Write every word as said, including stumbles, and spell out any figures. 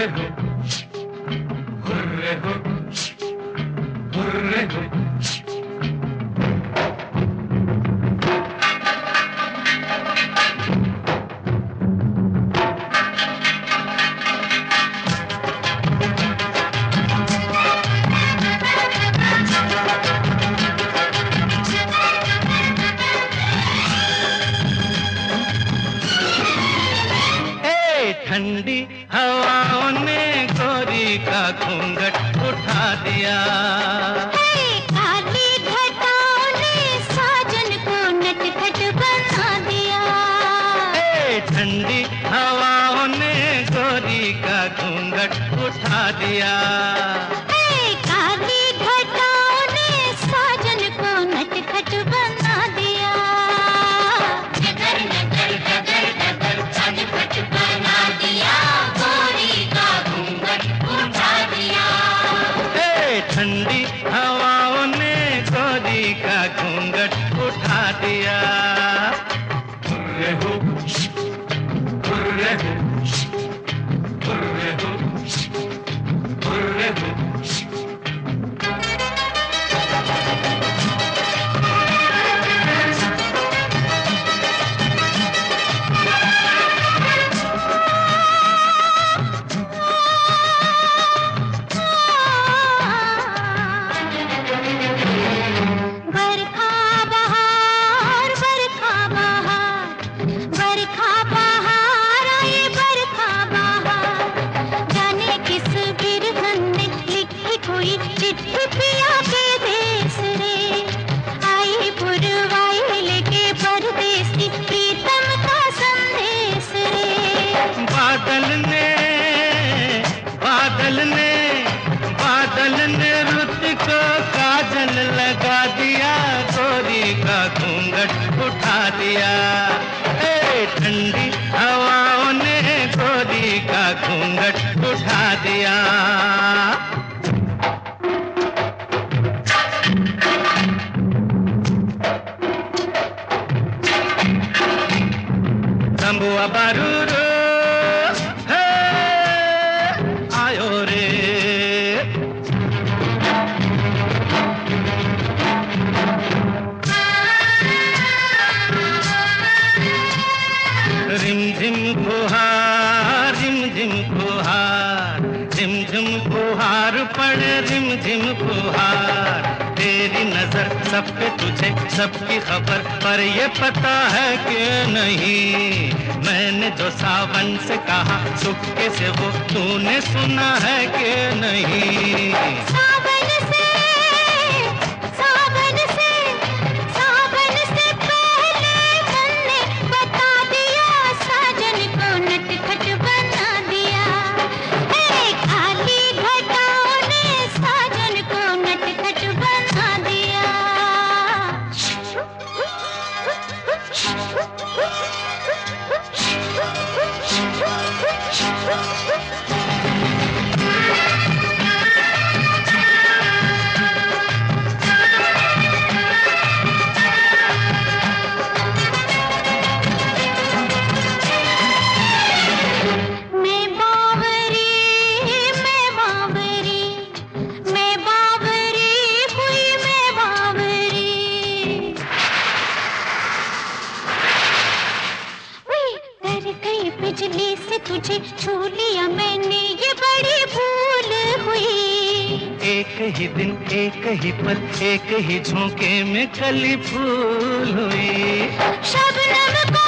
Hurray हो, hurray हो, hurray हो। ठंडी हवाओं ने गोरी का घूंघट उठा दिया, काली घटाओं ने साजन को नटखट बना दिया। ठंडी हवाओं ने गोरी का घूंघट उठा दिया, काली घटाओं ने साजन को नटखट बना दिया। नगर नगर डगर डगर नटखट बना दिया, गोरी का घूंघट उठा दिया। ठंडी हवाओं ने गोरी का घूंघट उठा दिया। हुर्रे हो, हुर्रे हो, हुर्रे हो, हुर्रे हो। बादल ने बादल ने बादल ने रुत को काजल लगा दिया, गोरी का घूंघट उठा दिया। ए ठंडी हवाओं ने गोरी का घूंघट उठा दिया। तंबुआ बारूरो है आयो रे, रिम झिम फुहार रिम झिम फुहार, रिम झिम फुहार पड़े रिम झिम फुहार। तेरी नजर सब पे तुझे सबकी खबर, पर ये पता है कि नहीं, मैंने जो सावन से कहा चुपके से वो तूने सुना है कि नहीं। सावन से, सावन से, सावन से पहले मैंने बता दिया, साजन को नटखट बना दिया। ए काली घटाओं ने साजन को नटखट बना दिया। मैं बावरी, मैं बावरी, मैं बावरी हुई, मैं बावरी। डर गई बिजली से तुझे छू लिया मैंने, ये बड़ी भूल हुई। एक ही दिन एक ही पल एक ही झोंके में कली फूल हुई। शबनम को